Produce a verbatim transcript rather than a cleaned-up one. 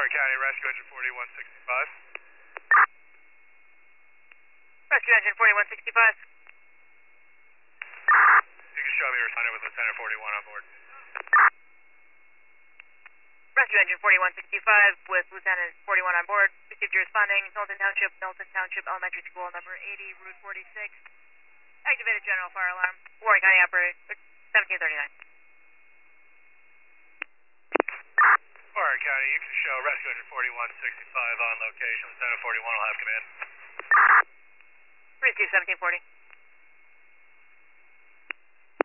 Warren County, rescue engine forty-one sixty-five. Rescue engine forty-one sixty-five. You can show me responding with Lieutenant forty-one on board. Rescue engine forty-one sixty-five with Lieutenant forty-one on board. Received your responding, Milton Township, Milton Township Elementary School, number eighty, Route forty-six. Activated general fire alarm. Warren County operator, seventeen thirty-nine. Warren County, you can show rescue engine forty-one sixty-five on location. Lieutenant forty-one will have command. Receive seventeen forty.